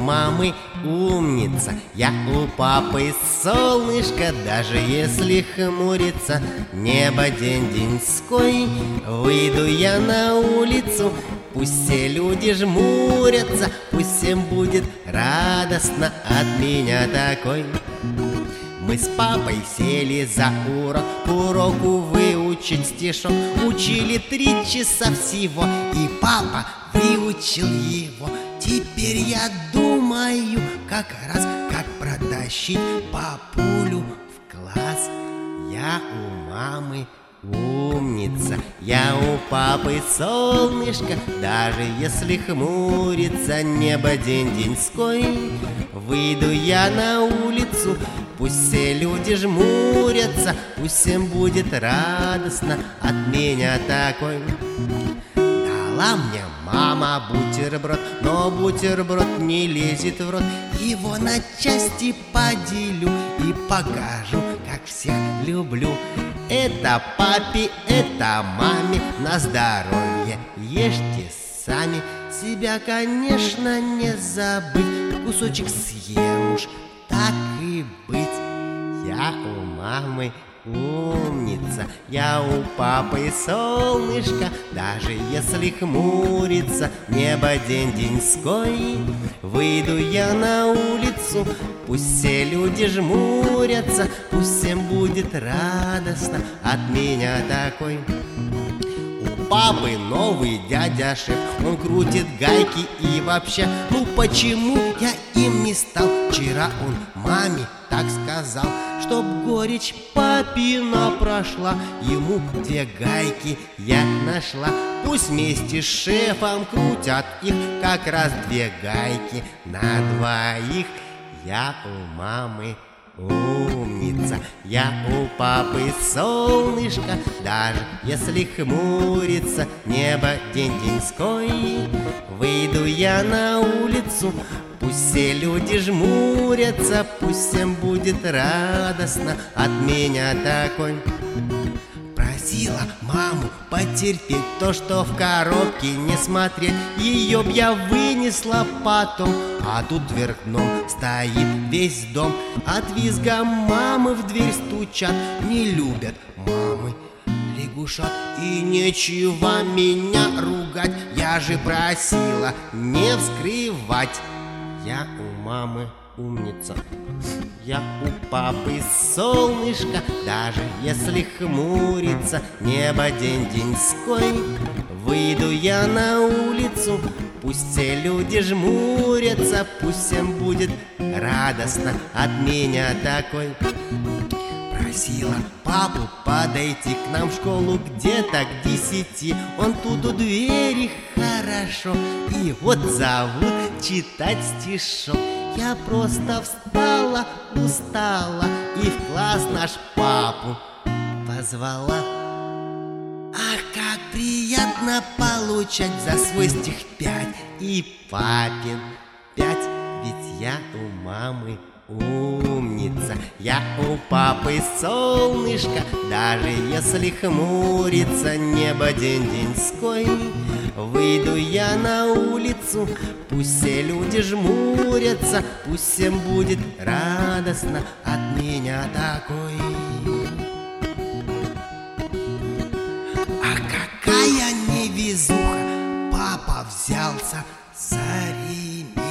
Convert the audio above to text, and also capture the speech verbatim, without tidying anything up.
мамы умница, я у папы солнышко, даже если хмурится небо день-деньской. Выйду я на улицу, пусть все люди жмурятся, пусть всем будет радостно от меня такой. Мы с папой сели за урок, к уроку выучить стишок. Учили три часа всего, и папа выучил его. Теперь я думаю, как раз как протащить папулю в класс. Я у мамы умница, я у папы солнышко, даже если хмурится небо день-деньской. Выйду я на улицу, пусть все люди жмурятся, пусть всем будет радостно от меня такой. Дала мне мама бутерброд, но бутерброд не лезет в рот. Его на части поделю и покажу, как всех люблю. Это папе, это маме, на здоровье ешьте сами. Себя, конечно, не забыть, кусочек съем уж, так и быть. Я у мамы умница, я у папы солнышко, даже если хмурится небо день-деньской. Выйду я на улицу, пусть все люди жмурятся, пусть всем будет радостно от меня такой. У папы новый дядя шеф, он крутит гайки и вообще. Ну почему я им не стал? Вчера он маме так сказал, чтоб горечь папина прошла. Ему две гайки я нашла, пусть вместе с шефом крутят их, как раз две гайки на двоих. Я у мамы умница, я у папы солнышко, даже если хмурится небо день-деньской. Выйду я на улицу, пусть все люди жмурятся, пусть всем будет радостно от меня такой. Просила маму потерпеть то, что в коробке не смотреть. Ее б я вынесла потом, а тут вверх дном стоит весь дом. От визга мамы в дверь стучат, не любят мамы лягушат. И нечего меня ругать, я же просила не вскрывать. Я у мамы умница, я у папы солнышко, даже если хмурится небо день-деньской. Выйду я на улицу, пусть все люди жмурятся, пусть всем будет радостно от меня такой. Просила папу подойти к нам в школу где-то к десяти. Он тут у двери хорошо, и вот зовут читать стишок. Я просто встала, устала и в класс наш папу позвала. Ах, как приятно получать за свой стих пять, и папин пять, ведь я у мамы умница, я у папы солнышко, даже если хмурится небо день-деньской. Выйду я на улицу, пусть все люди жмурятся, пусть всем будет радостно от меня такой. А какая невезуха, папа взялся за ремень.